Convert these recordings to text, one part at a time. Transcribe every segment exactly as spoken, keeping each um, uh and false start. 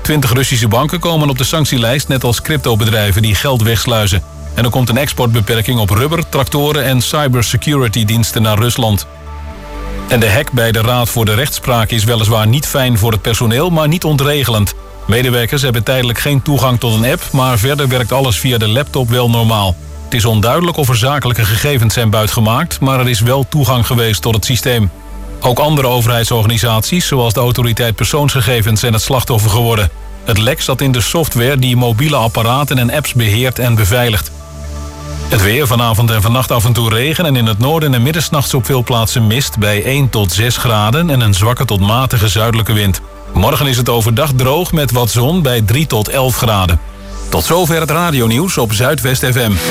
twintig Russische banken komen op de sanctielijst, net als cryptobedrijven die geld wegsluizen. En er komt een exportbeperking op rubber, tractoren en cybersecurity diensten naar Rusland. En de hack bij de Raad voor de Rechtspraak is weliswaar niet fijn voor het personeel, maar niet ontregelend. Medewerkers hebben tijdelijk geen toegang tot een app, maar verder werkt alles via de laptop wel normaal. Het is onduidelijk of er zakelijke gegevens zijn buitgemaakt, maar er is wel toegang geweest tot het systeem. Ook andere overheidsorganisaties, zoals de Autoriteit Persoonsgegevens, zijn het slachtoffer geworden. Het lek zat in de software die mobiele apparaten en apps beheert en beveiligt. Het weer, vanavond en vannacht af en toe regen en in het noorden en midden 's nachts op veel plaatsen mist bij één tot zes graden en een zwakke tot matige zuidelijke wind. Morgen is het overdag droog met wat zon bij drie tot elf graden. Tot zover het radionieuws op Zuidwest F M.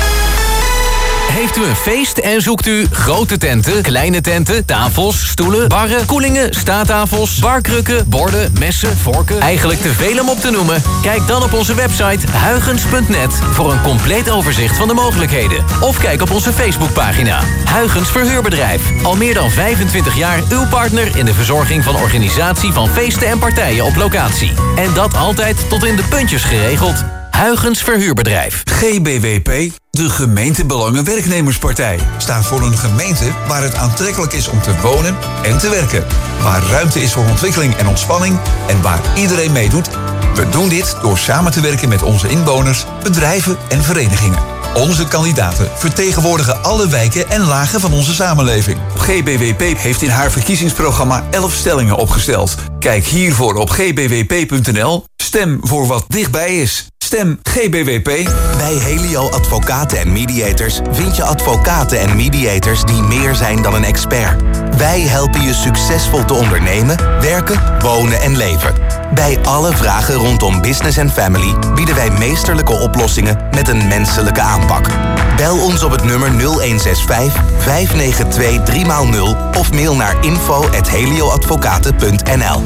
Heeft u een feest en zoekt u grote tenten, kleine tenten, tafels, stoelen, barren, koelingen, staattafels, barkrukken, borden, messen, vorken? Eigenlijk te veel om op te noemen? Kijk dan op onze website huygens punt net voor een compleet overzicht van de mogelijkheden. Of kijk op onze Facebookpagina. Huygens Verhuurbedrijf. Al meer dan vijfentwintig jaar uw partner in de verzorging van organisatie van feesten en partijen op locatie. En dat altijd tot in de puntjes geregeld. Huygens Verhuurbedrijf. G B W P, de gemeentebelangen-werknemerspartij, staat voor een gemeente waar het aantrekkelijk is om te wonen en te werken. Waar ruimte is voor ontwikkeling en ontspanning en waar iedereen meedoet. We doen dit door samen te werken met onze inwoners, bedrijven en verenigingen. Onze kandidaten vertegenwoordigen alle wijken en lagen van onze samenleving. G B W P heeft in haar verkiezingsprogramma elf stellingen opgesteld. Kijk hiervoor op g b w p punt n l. Stem voor wat dichtbij is. Stem G B W P. Bij Helio Advocaten en Mediators vind je advocaten en mediators die meer zijn dan een expert. Wij helpen je succesvol te ondernemen, werken, wonen en leven. Bij alle vragen rondom business en family bieden wij meesterlijke oplossingen met een menselijke aanpak. Bel ons op het nummer nul een zes vijf, vijf negen twee, drie nul of mail naar info at helioadvocaten punt n l.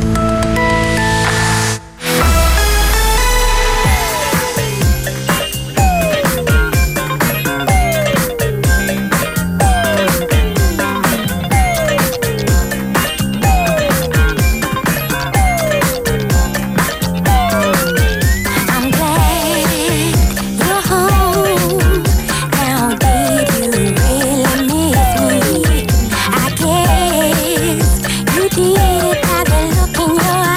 By the look in your eyes.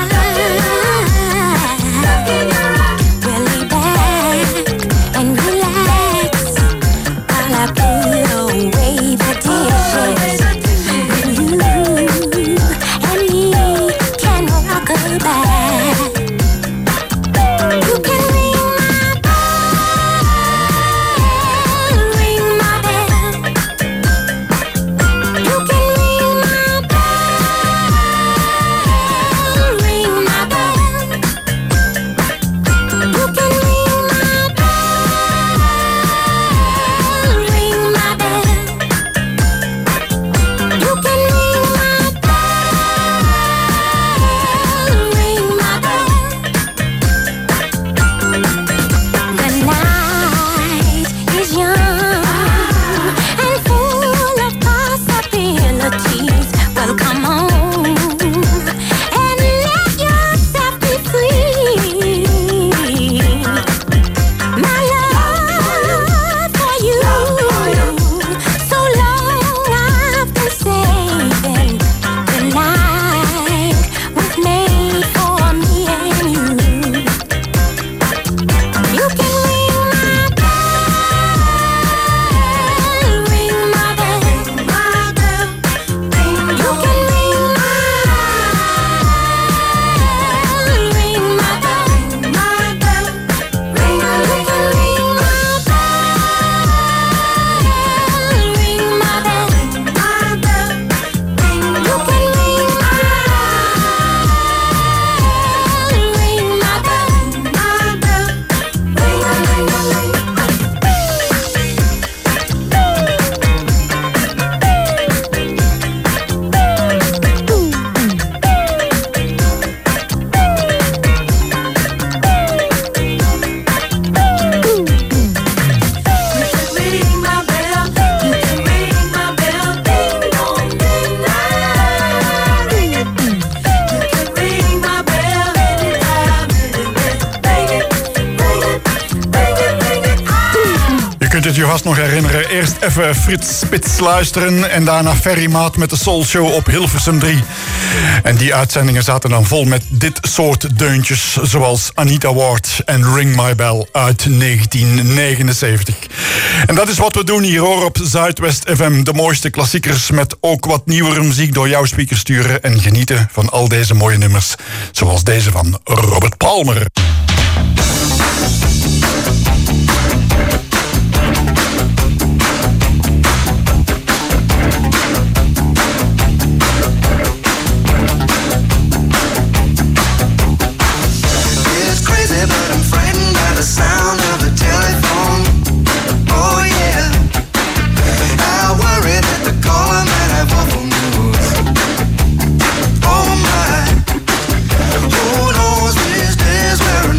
je vast nog herinneren. Eerst even Frits Spits luisteren en daarna Ferrymaat met de Soul Show op Hilversum drie. En die uitzendingen zaten dan vol met dit soort deuntjes, zoals Anita Ward en Ring My Bell uit negentien negenenzeventig. En dat is wat we doen hier hoor op Zuidwest F M. De mooiste klassiekers met ook wat nieuwere muziek door jouw speaker sturen en genieten van al deze mooie nummers, zoals deze van Robert Palmer. The sound of the telephone. Oh yeah, I worry that the caller might have awful news. Oh my, who knows these days where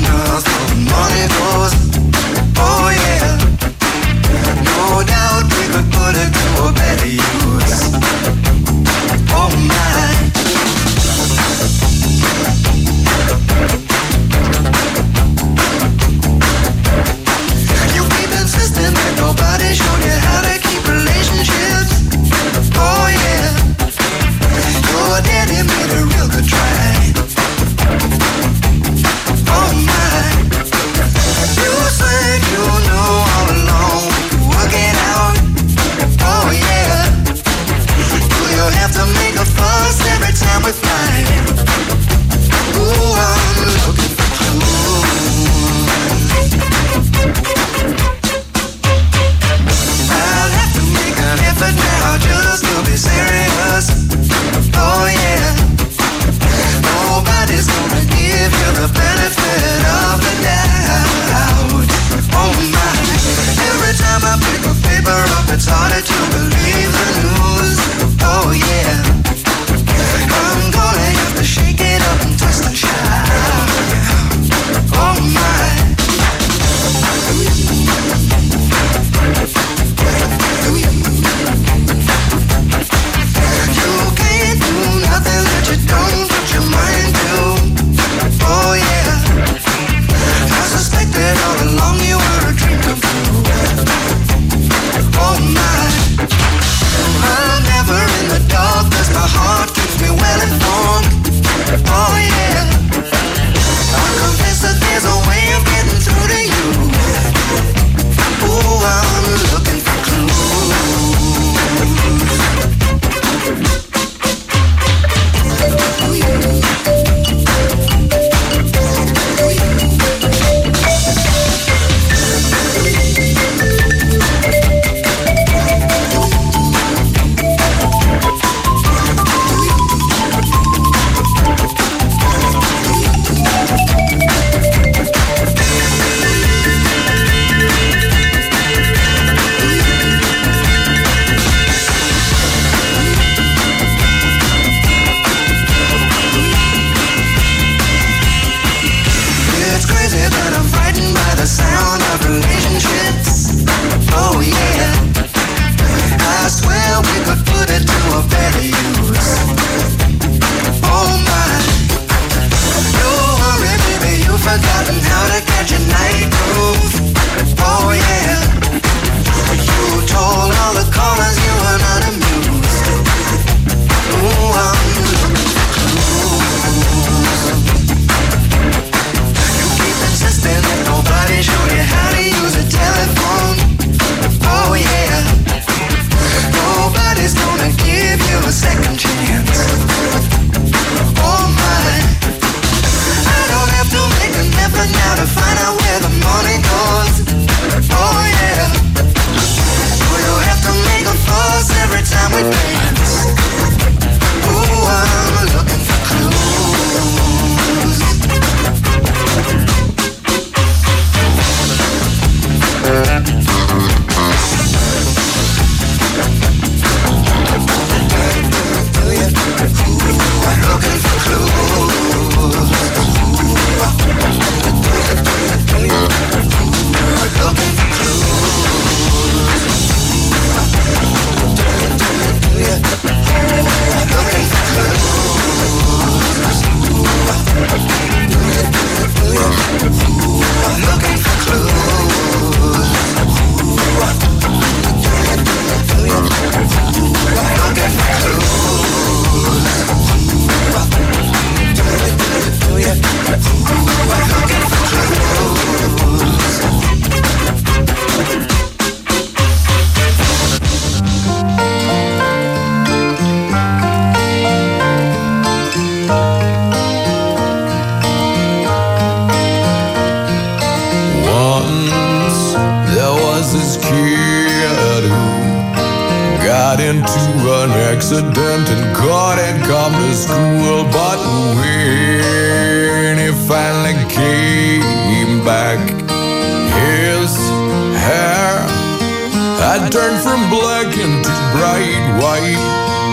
accident and couldn't come to school. But when he finally came back, his hair had turned from black into bright white.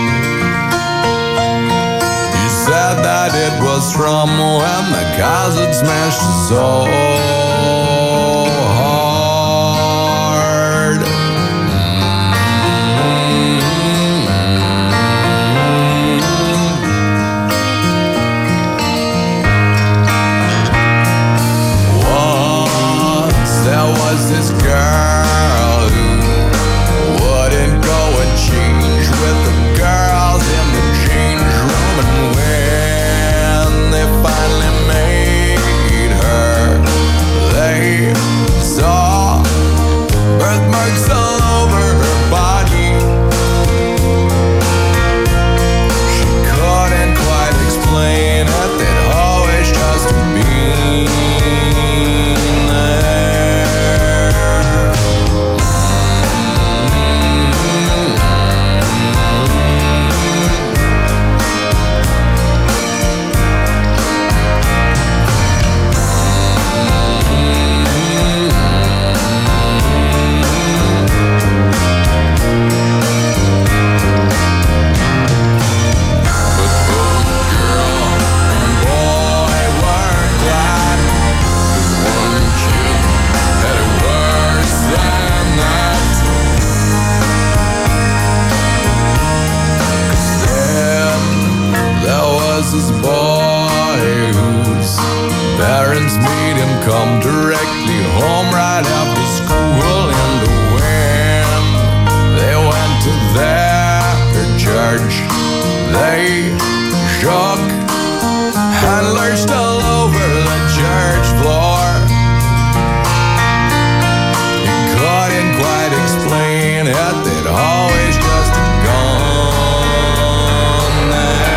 He said that it was from when the cars had smashed his soul. This girl who wouldn't go and change with the girls in the change room, and when they finally made her, they saw birthmarks all over her body. She couldn't quite explain it, they'd always just been there. This boy whose parents made him come directly home right after school, and when they went to their church, they shook and lurched all over the church floor. He couldn't quite explain it, they'd always just gone there.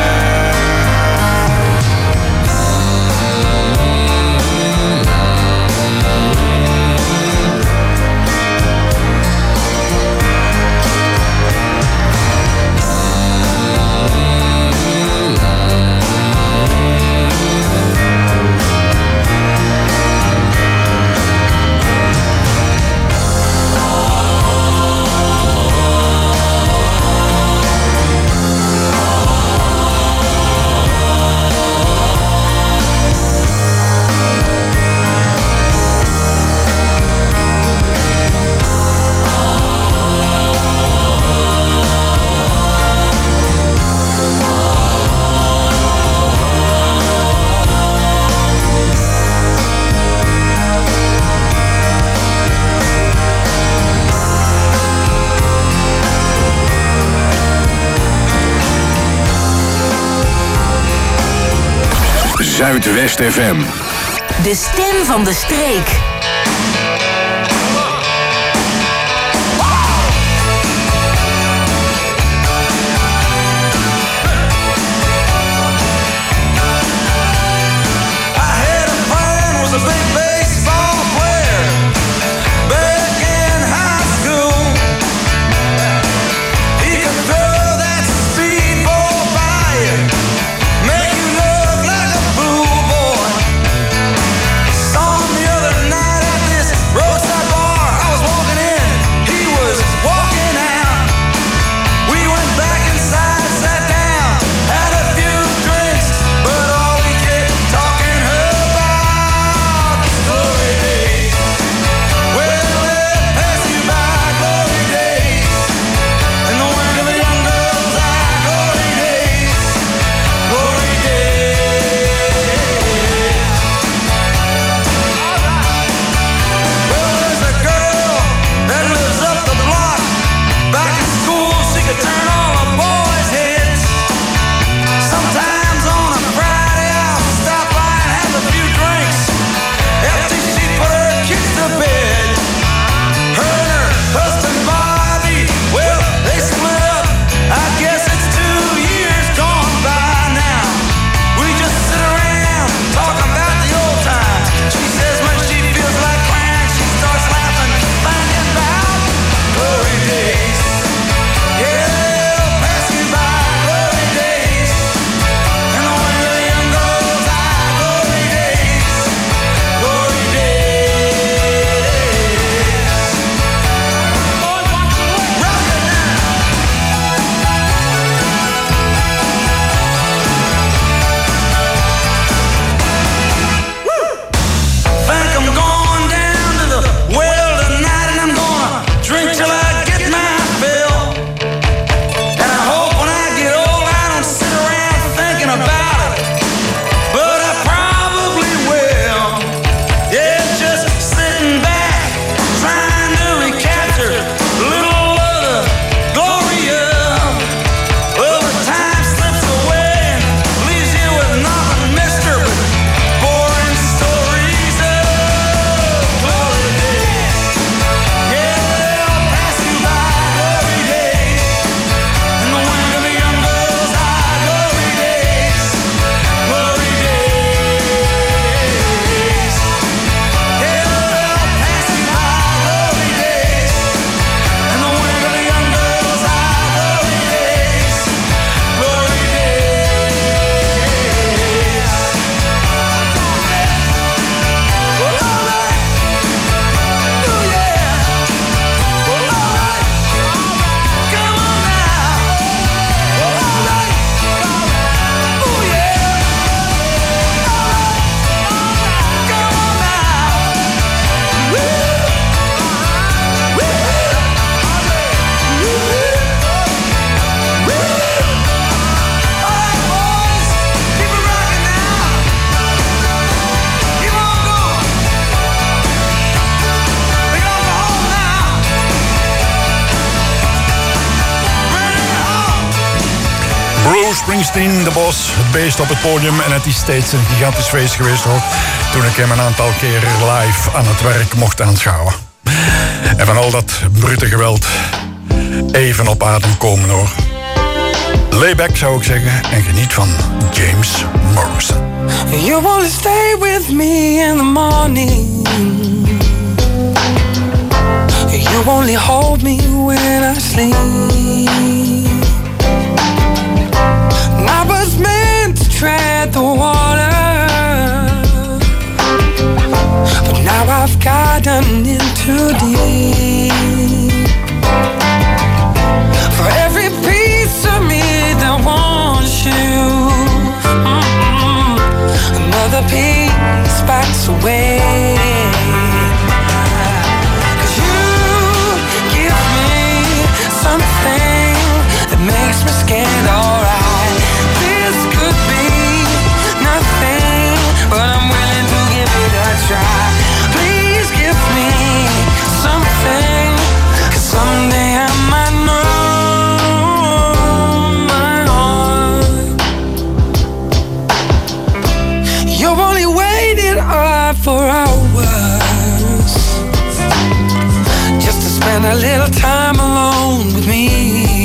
Zuidwest F M. De stem van de streek. Night Bruce Springsteen, de Boss, het beest op het podium. En het is steeds een gigantisch feest geweest hoor. Toen ik hem een aantal keren live aan het werk mocht aanschouwen. En van al dat brute geweld even op adem komen hoor. Layback zou ik zeggen en geniet van James Morrison. You wanna stay with me in the morning. You only hold me when I sleep. And I was meant to tread the water, but now I've gotten in too deep. For every piece of me that wants you, mm-mm, another piece backs away. Something that makes me scared, alright. This could be nothing, but I'm willing to give it a try. Please give me something, 'cause someday I might know my heart. You've only waited up for hours just to spend a little time alone with me.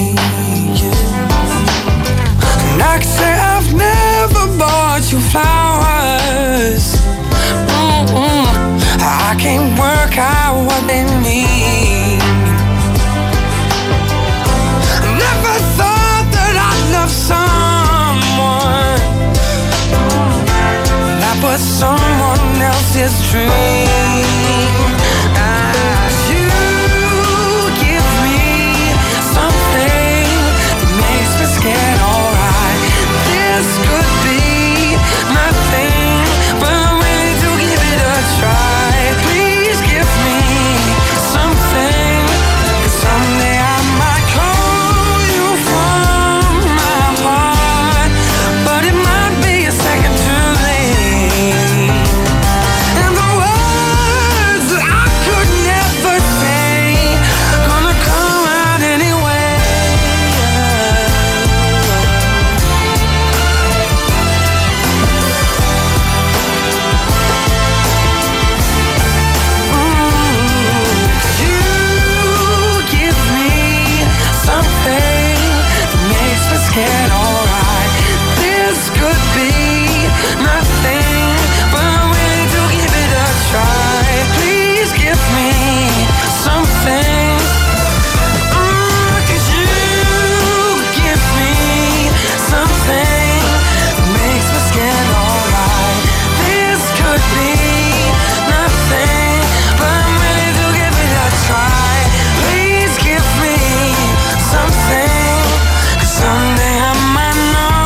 And I can say I've never bought you flowers. Mm-mm. I can't work out what they mean. I never thought that I'd love someone that was someone else's dream. Scared, alright. This could be nothing, but I'm willing to give it a try. Please give me something, 'cause someday I might call you from my heart, but it might be a second too late. And the words that I could never say gonna come out anyway. Scared, alright. This could be nothing, but I'm willing to give it a try. Please give me something, mm, 'cause you give me something that makes me scared, alright. This could be nothing, but I'm willing to give it a try. Please give me something. Someday I might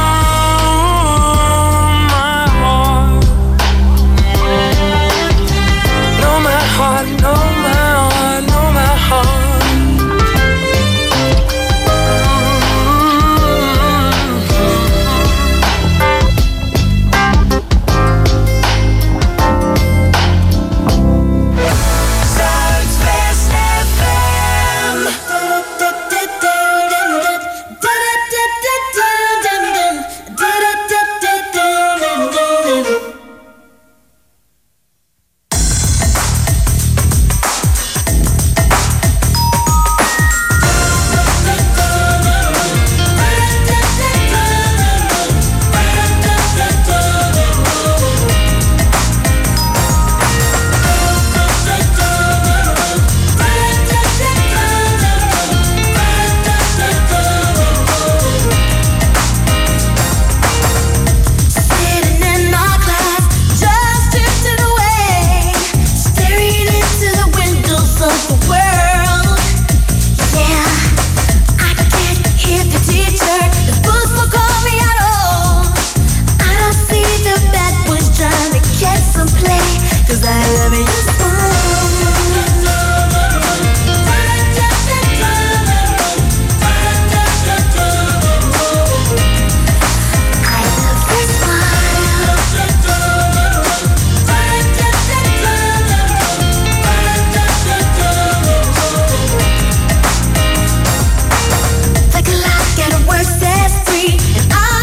know my heart. Know my heart, know my heart, know my heart. Like a lock at a worst, that's free. And I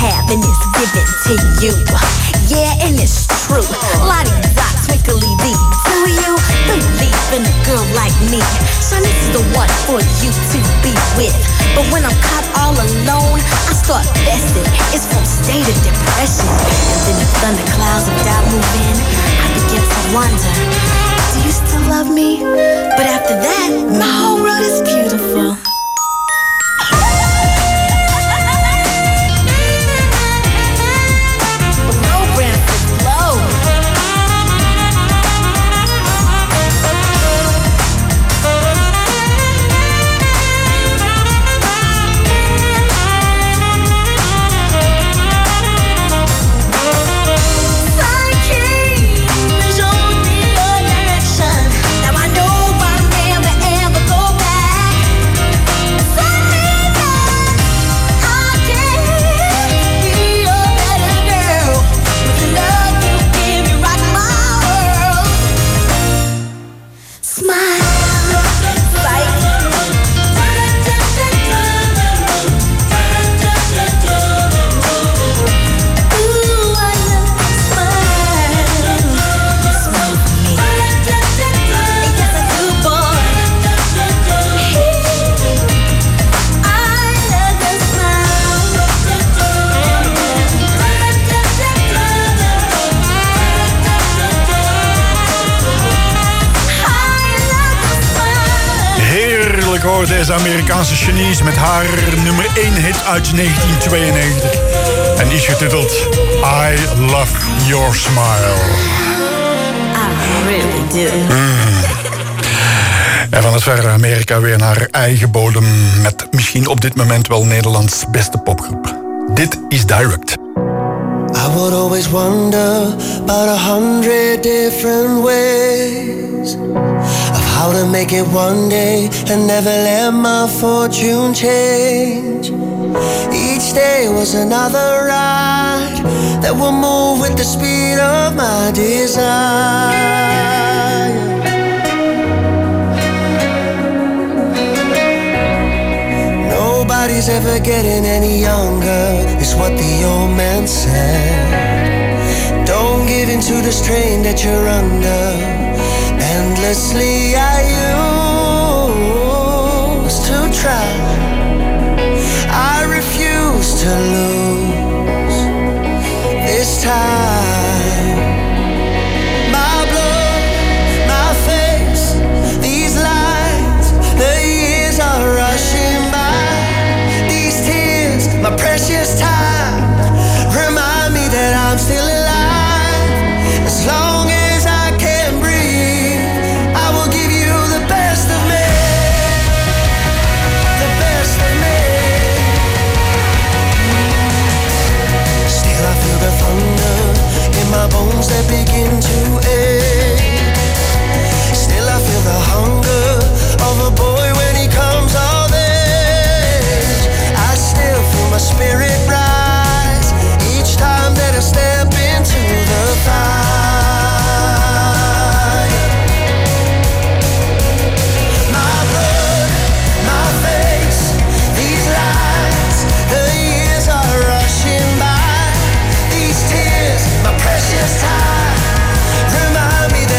have and it's given to you. Yeah, and it's true. La-di-da, twinkly-dee. Do you believe in a girl like me? Son, this is the one for you to be with. But when I'm caught all alone, I start fessing. It's from state of depression. And then the thunderclouds of doubt move in. I begin to wonder, do you still love me? But after that, my whole world is beautiful. Deze Amerikaanse genies met haar nummer één hit uit negentien tweeënnegentig. En die is getiteld I Love Your Smile. I really do. Mm. En van het verre Amerika weer naar haar eigen bodem met misschien op dit moment wel Nederlands beste popgroep. Dit is Direct. I would always wonder about a hundred different ways of how to make it one day and never let my fortune change. Each day was another ride that will move with the speed of my desire. Nobody's ever getting any younger, is what the old man said. Don't give in to the strain that you're under. Endlessly I used to try. I refuse to lose this time. My blood, my face, these lines, the years are rushing by. These tears, my precious time, remind me that I'm still alive. As long as I can breathe, I will give you the best of me, the best of me. Still I feel the thunder in my bones that begin to ache. Still I feel the hunger of a boy when he comes of age. I still feel my spirit rise each time that I step into the fire. My blood, my face, these lines, the years are rushing by. These tears, my precious time, remind me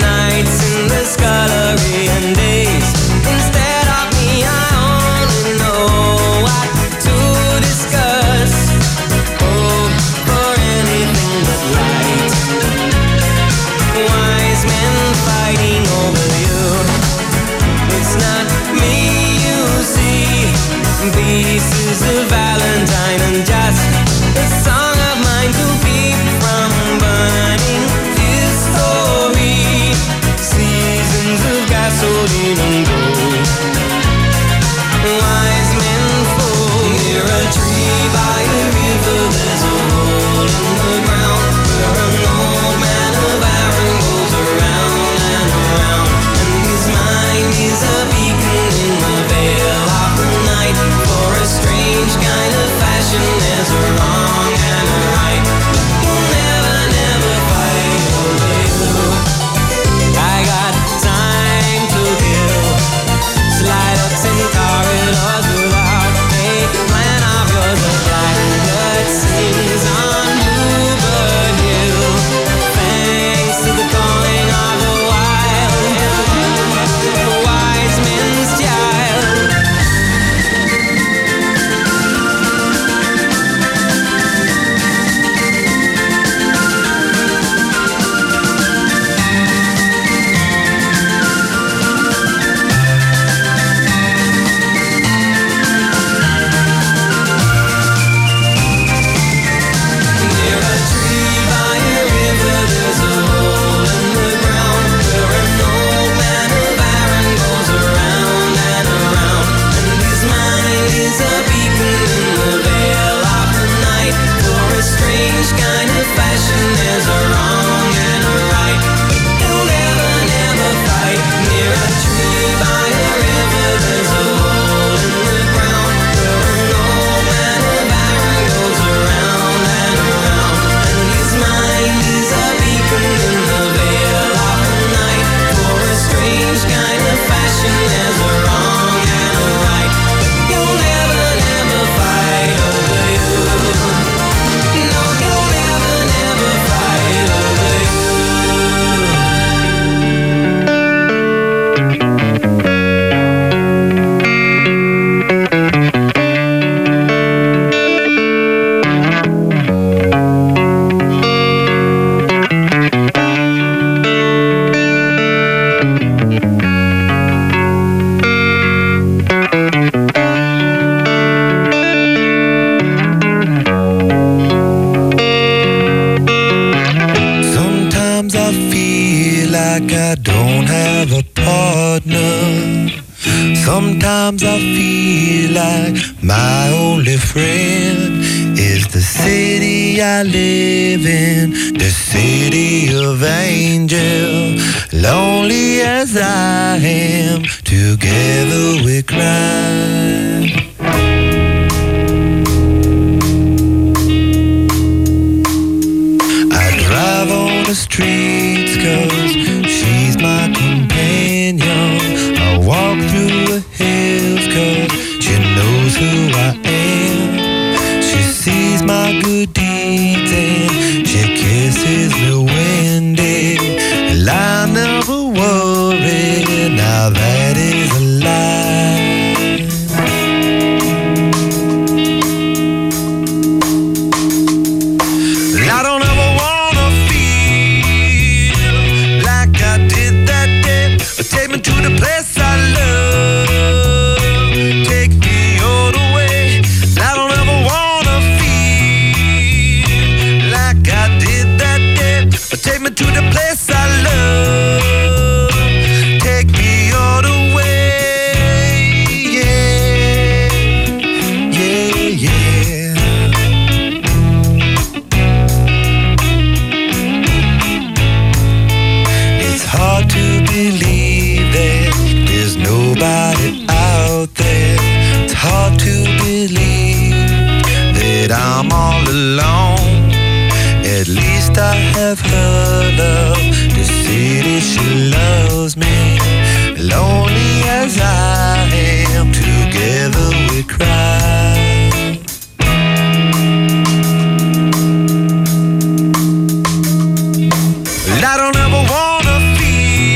nights in the scullery and days instead of me. I only know what to discuss. Oh, for anything but light. Wise men fighting over you. It's not me you see. Pieces of Valentine and just a song of mine to keep from burning his story. Seasons of gasoline and gold. Wise men fall near a tree by a river. There's a hole in the ground where an old man of iron goes around and around. And his mind is a beacon in the veil of the night. For a strange kind of fashion, there's a wrong and a right. You'll never, never fight over you. I got time to kill. Slide ups in corridors without a plan of yours. A blackbird sings on Bluebird Hill. Thanks to the calling of the wild, the wise men's child. Near a tree by a river, there's a hole in the ground where an old man of iron goes around and around. And his mind is a beacon in the veil of the night. For a strange kind of fashion, there's a wrong and a right. You'll never, never fight. Near a tree by a river, there's a hole in the ground where an old man of iron goes around and around. And his mind is a beacon in the veil of the night. For a strange kind of fashion, there's a wrong and a right. You'll never, never fight over you. No, you'll never, never fight over you. Sometimes I feel like I don't have a partner. Sometimes I feel like my only friend is the city I live in, the city of angels. Lonely as I am, together we cry. I drive on the streets 'cause she's my companion. I walk through the hills 'cause she knows who I am. She sees my good deeds and she kisses me when day. And I never worry, now that is a lie. I don't ever wanna feel like I did that day. Take me to the place I love. Take me all the way. I don't ever wanna feel like I did that day. Take me to the place I love. Take me all the way. Yeah, yeah, yeah. It's hard to believe that there's nobody out there. It's hard to believe that I'm all alone. At least I have her love. The city, she loves me. Lonely as I am, together we cry. I don't ever wanna feel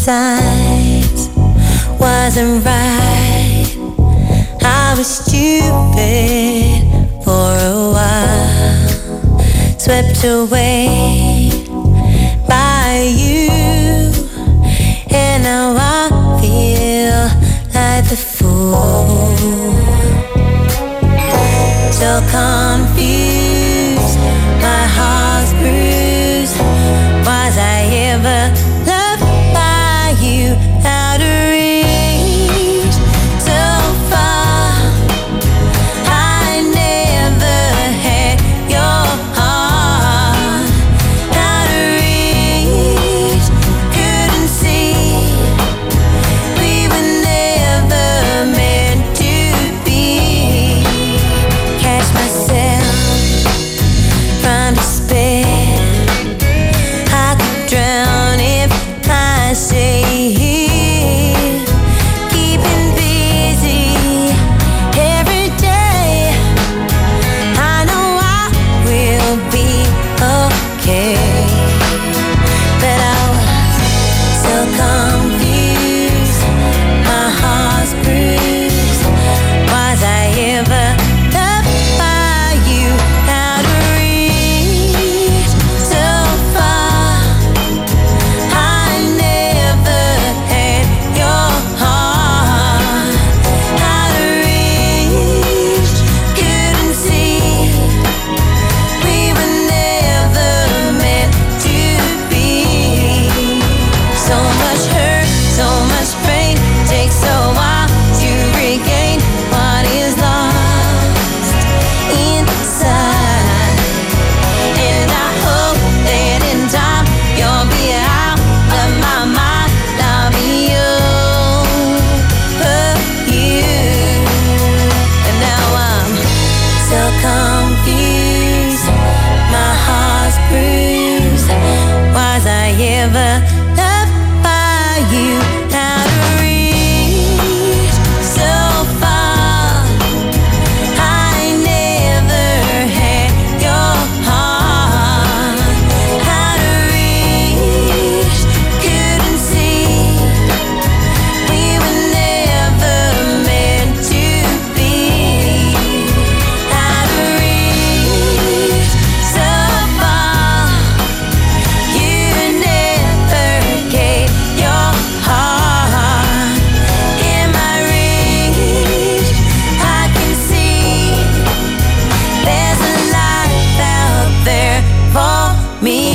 signs wasn't right. I was stupid for a while, swept away by you, and now I feel like the fool. So confused, my heart's bruised. Was I ever loved by you? Out of reach, so far. I never had your heart. Out of reach, couldn't see. We were never meant to be. Catch myself from despair. I could drown if I stay here. Keeping busy every day. I know I will be okay, but I was so confused. My heart's bruised. Was I ever loved by you? Out of reach, so far. I never had your heart. Out of reach, couldn't see. We were never meant to be. So much hurt, so much pain. Takes a while to regain what is lost inside. And I hope that in time you'll be out of my mind. I'll be over you. And now I'm so confused. My heart's bruised. Was I ever loved by you? Out of reach, so far. I never had your heart. Out of reach, couldn't see. We were never meant to be. Out of reach, so far. You never gave your heart. In my reach, I can see there's a life out there for me.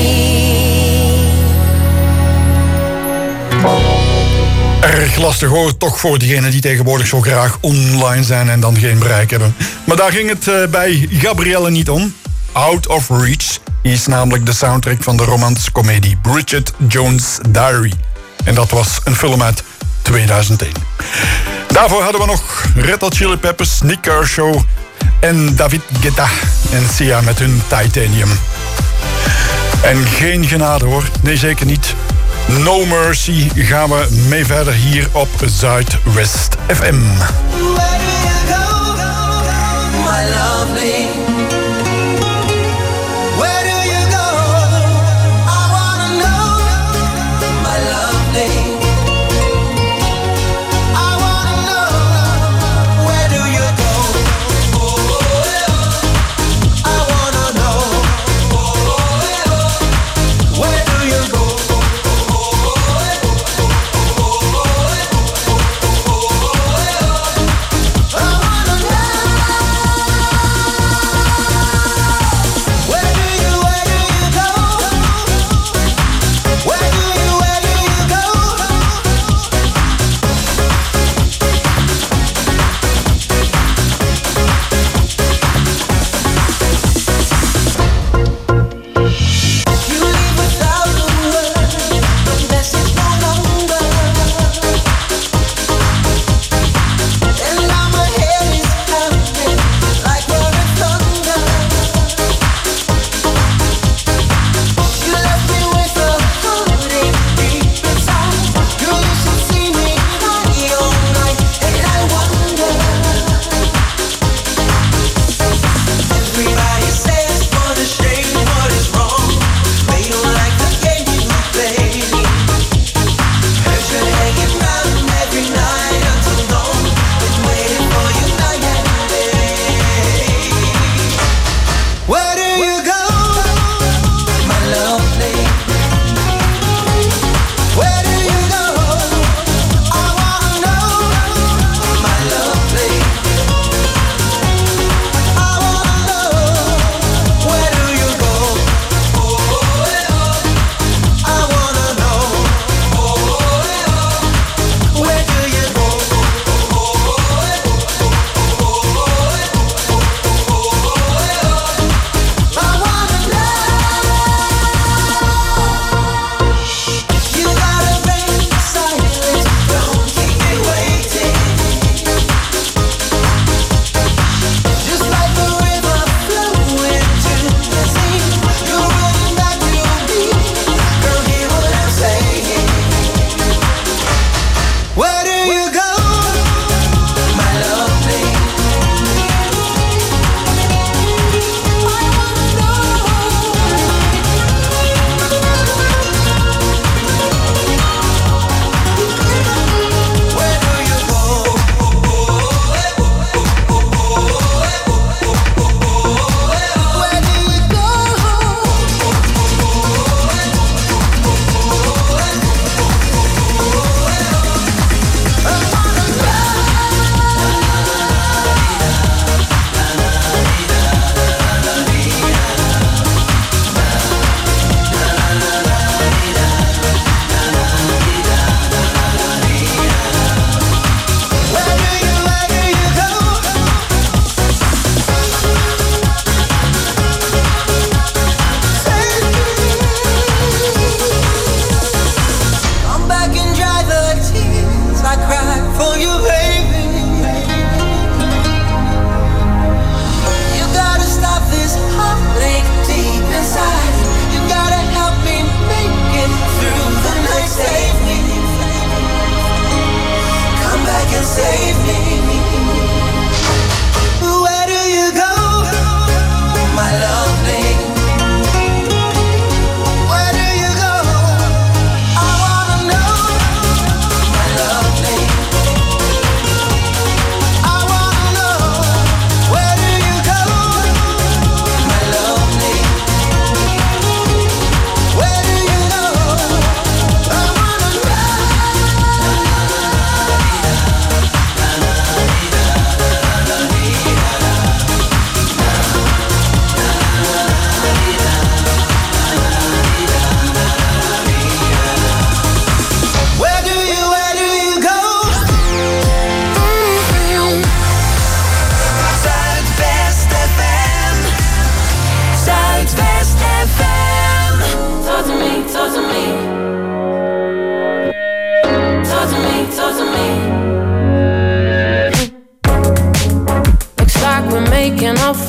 Erg lastig hoor, toch voor diegenen die tegenwoordig zo graag online zijn en dan geen bereik hebben. Maar daar ging het eh, bij Gabrielle niet om. Out of Reach is namelijk de soundtrack van de romantische komedie Bridget Jones' Diary. En dat was een film uit tweeduizend één. Daarvoor hadden we nog Red Hot Chili Peppers, Nick Kershaw en David Guetta en Sia met hun Titanium. En geen genade hoor, nee zeker niet. No Mercy gaan we mee verder hier op Zuidwest F M. My lovely, where do you go? I wanna know, my lovely. I wanna know, where do you go? I wanna know, where do you go?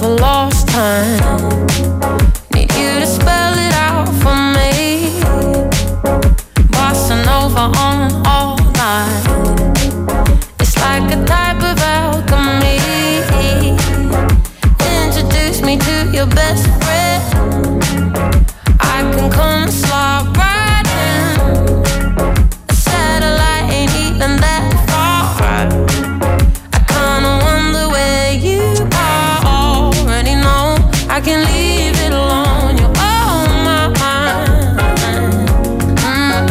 for lost time. Need you to spell it out for me. Bossa Nova on all night. It's like a type of alchemy. Introduce me to your best friend. I can come slide right in. A satellite ain't even that far. I kinda wonder where you are. Already know I can leave it alone. You're on my mind. Mm.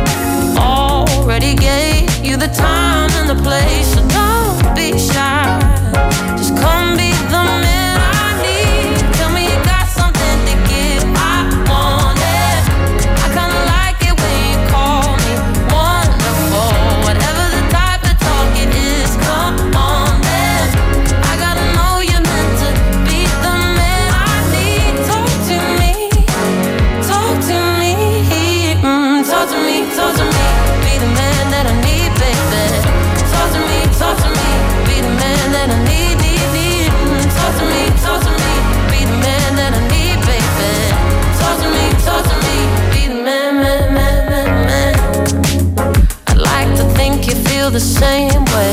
Already gave you the time and the place, so don't be shy. Just come be the man I need. Tell me you got something to give. I want it. I kinda like it when you call me wonderful. Whatever the type of talk it is, come on then. I gotta know you're meant to be the man I need. Talk to me, talk to me, mm, talk to me, talk to me. Be the man that I need, baby. Talk to me, talk to me. Be the man that I need, need, need. Mm, talk to me, talk to me. Be the man that I need, baby. Talk to me, talk to me. Be the man, man, man, man, man. I'd like to think you feel the same way,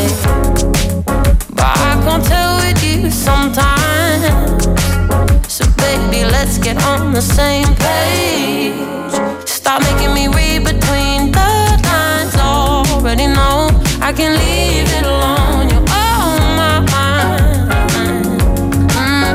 but I can't tell with you sometimes. So baby, let's get on the same page. Stop making me read between the lines. Already know I can leave it alone. You're on my mind. Mm.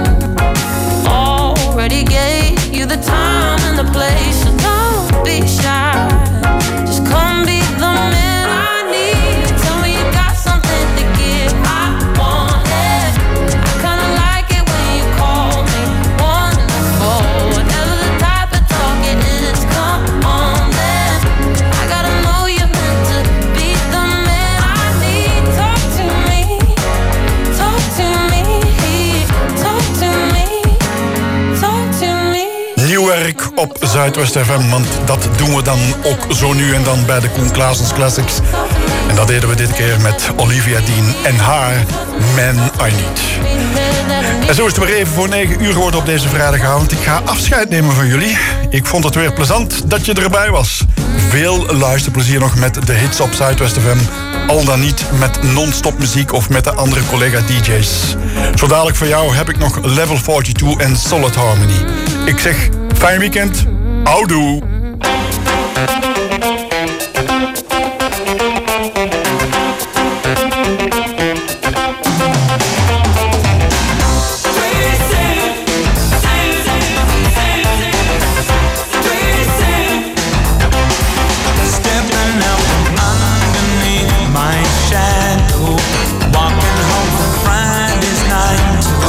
Already gave you the time and the place, so don't be shy. Just come be the man I need. Tell me you got something to give. I want it. I kinda like it when you call me wonderful. Whatever the type of talk it is, come on then. I gotta know you're meant to be the man I need. Talk to me, talk to me, talk to me, talk to me. Nieuw werk op Zuidwest F M, want dat doen we dan ook zo nu en dan bij de Koen Klaasens Classics. En dat deden we dit keer met Olivia Dean en haar Man I Need. En zo is het weer even voor negen uur geworden op deze vrijdagavond. Ik ga afscheid nemen van jullie. Ik vond het weer plezant dat je erbij was. Veel luisterplezier nog met de hits op Zuidwest F M. Al dan niet met non-stop muziek of met de andere collega-D J's. Zo dadelijk voor jou heb ik nog Level tweeënveertig en Solid Harmony. Ik zeg, fijn weekend. Houdoe.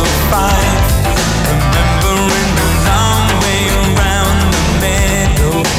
Remembering the long way around the meadow.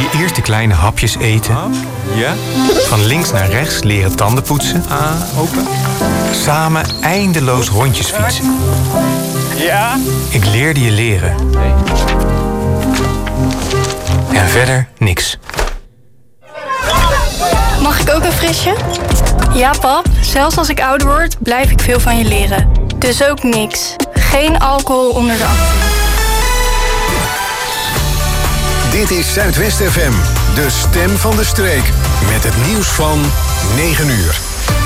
Je eerste kleine hapjes eten. Ja? Van links naar rechts leren tanden poetsen. Ah, open. Samen eindeloos rondjes fietsen. Ja? Ik leerde je leren. Nee. En verder niks. Mag ik ook een frisje? Ja, pap. Zelfs als ik ouder word, blijf ik veel van je leren. Dus ook niks. Geen alcohol onder de afvoer. Dit is Zuidwest F M, de stem van de streek. Met het nieuws van negen uur.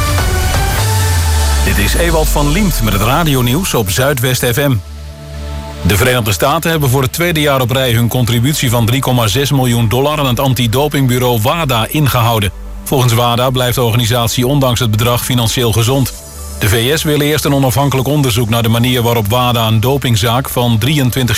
Dit is Ewald van Liemt met het radionieuws op Zuidwest F M. De Verenigde Staten hebben voor het tweede jaar op rij hun contributie van drie komma zes miljoen dollar aan het antidopingbureau WADA ingehouden. Volgens WADA blijft de organisatie ondanks het bedrag financieel gezond. De V S wil eerst een onafhankelijk onderzoek naar de manier waarop WADA een dopingzaak van drieëntwintig